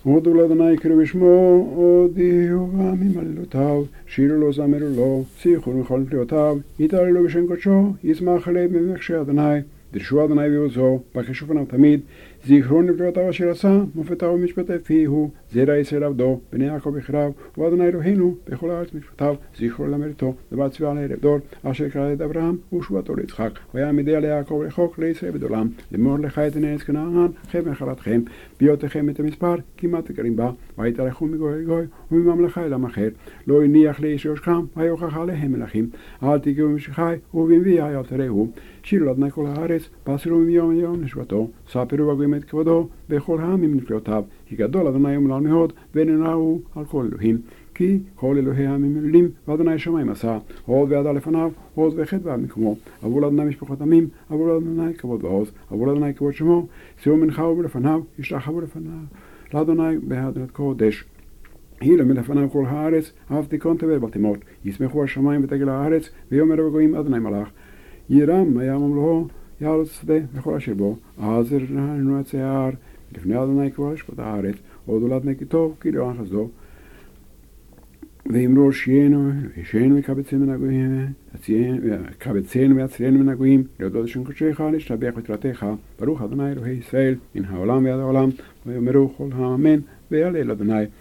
הודו לאדוני קראו בשמו, הודיעו ממעלותיו, שירו לו זמרו לו, שיחו מכל נפלאותיו, יתהללו בשם קודשו, ישמח הלב במחשי אדוני, דרשו אדוני ועוזו, בקשו פניו תמיד, זכרו נפלאותיו אשר עשה, מופתיו ומשפטי פיהו, זרע ישראל עבדו, בני יעקב בכיריו, ואדוני אלוהינו, בכל הארץ משפטיו, זכרו למרתו, דבר צבאה לערב דור, אשר קרא את אברהם, ושבועתו ליצחק, ויעמידה ליעקב לחוק לישראל בדולם, לאמור לך את ארץ כנען, חרב נחלתכם, בהיותכם את המספר, כמעט גרים בה, ויתהלכו מגוי לגוי, ומממלכה אל עם אחר, לא הניח לאיש ראשכם, ויוכח עליהם מלכים, אל תיגעו במשכי, ובנביאי אל תראו, שירו לאדוני כל הארץ, בשירו מיום ליום נשבתו, ספרו וגויים את כבודו, בכל העמים נפלאותיו, כי גדול אדוני ומלל מאוד, ונורא על כל אלוהים. כי כל אלוהי העמים אלוהים, ואדוני שמיים עשה, הוד ועדה לפניו, הוד וחטא ועד מקומו, עבור לאדוני משפחות עמים, עבור לאדוני כבוד ועוז, עבור לאדוני כבוד שמו, שאו מנחה ולפניו, ישתחוו לפניו, לאדוני בהדרת קודש. היא מלפניו כל הארץ, אף תיכון תבל בתימות, ישמחו השמיים ותגל הארץ, ויאמר בגויים אדוני מלך. ירם היה ממלכו, יעלוץ שדה וכל אשר בו, עזר לנו הציער, לפני אדוני כבר ישפוט הארץ, הודו לאדוני כי טוב, כי לא חסדו. ואמרו שיינו וקבצנו מן הגויים, קבצנו ויצרנו מן הגויים, להודות לשם קודשך, להשתבח בתורתך, ברוך אדוני אלוהי ישראל, מן העולם ועד העולם, ויאמרו כל האמן, ויהלל אדוני.